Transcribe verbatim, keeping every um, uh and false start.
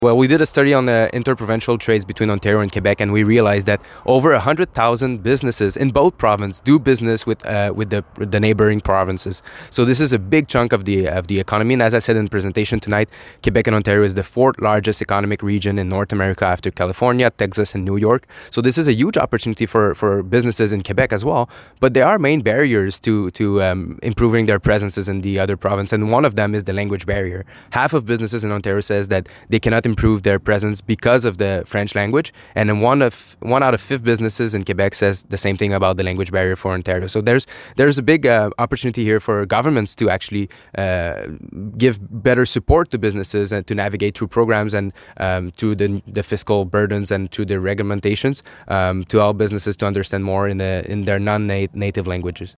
Well, we did a study on the interprovincial trades between Ontario and Quebec, and we realized that over one hundred thousand businesses in both provinces do business with uh, with the the neighboring provinces. So this is a big chunk of the of the economy. And as I said in the presentation tonight, Quebec and Ontario is the fourth largest economic region in North America after California, Texas, and New York. So this is a huge opportunity for, for businesses in Quebec as well. But there are main barriers to to um, improving their presences in the other province, and one of them is the language barrier. Half of businesses in Ontario says that they cannot improve their presence because of the French language, and then one of one out of five businesses in Quebec says the same thing about the language barrier for Ontario. So there's there's a big uh, opportunity here for governments to actually uh, give better support to businesses and to navigate through programs and um, through the the fiscal burdens and through the regulations um, to allow businesses to understand more in the in their non-native languages.